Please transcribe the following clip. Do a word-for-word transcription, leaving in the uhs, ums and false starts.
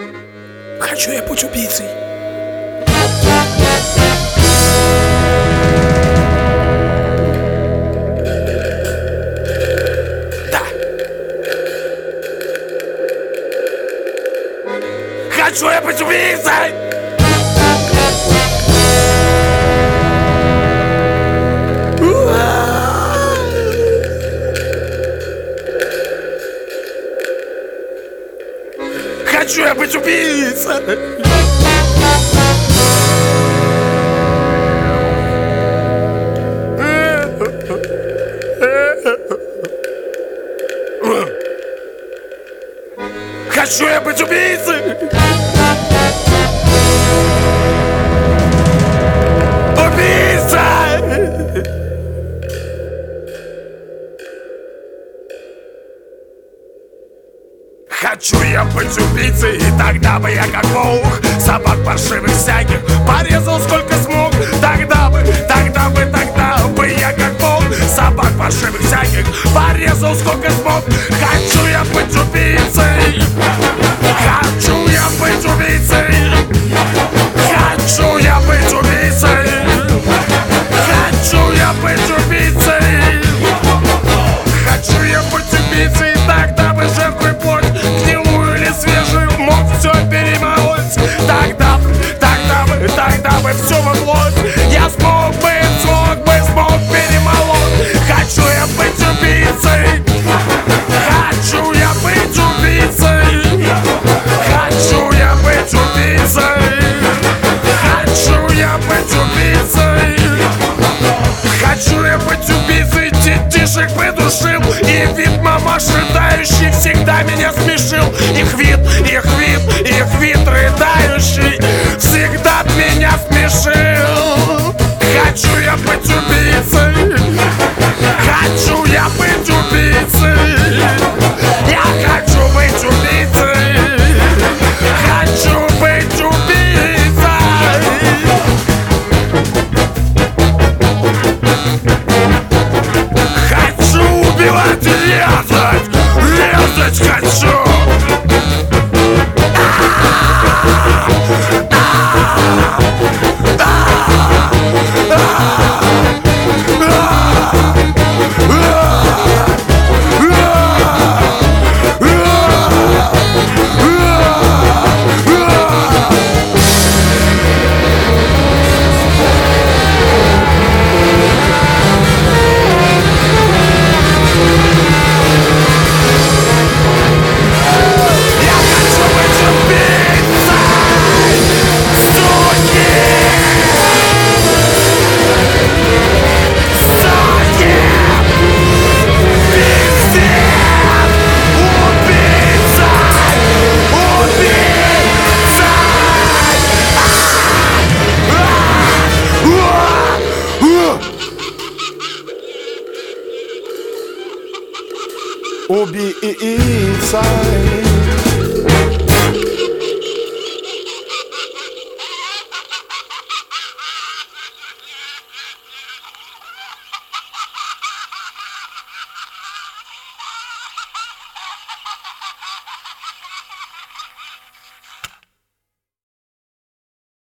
Хочу я быть убийцей. Да. Хочу я быть убийцей. Хочу я быть убийцей. Хочу я быть убийцей. Убийца. Хочу я быть убийцей, и тогда бы я как волк собак паршивых всяких порезал сколько смог. Тогда бы, тогда бы, тогда бы я как волк собак паршивых всяких порезал сколько смог. Хочу я быть убийцей. Хочу я быть убийцей. Хочу я быть убийцей. Хочу я быть убийцей. Хочу я быть убийцей, тогда бы жертвой плоть гнилую или свежую мог все перемолоть. Тогда бы, тогда бы, тогда бы все во плоть я смог бы, смог бы, смог перемолоть. Хочу я быть убийцей. Хочу я быть убийцей. Хочу я быть убийцей. Хочу я быть убийцей. Хочу я быть убийцей, детишек придушил, и вид мамаш рыдающий всегда меня смешил. Их вид, их вид, их вид рыдающий всегда меня смешил. Хочу я быть убийцей. Хочу я быть убийцей. Я хочу быть убийцей. Хочу быть убийцей. Хочу убивать и резать. Резать хочу. Убийца.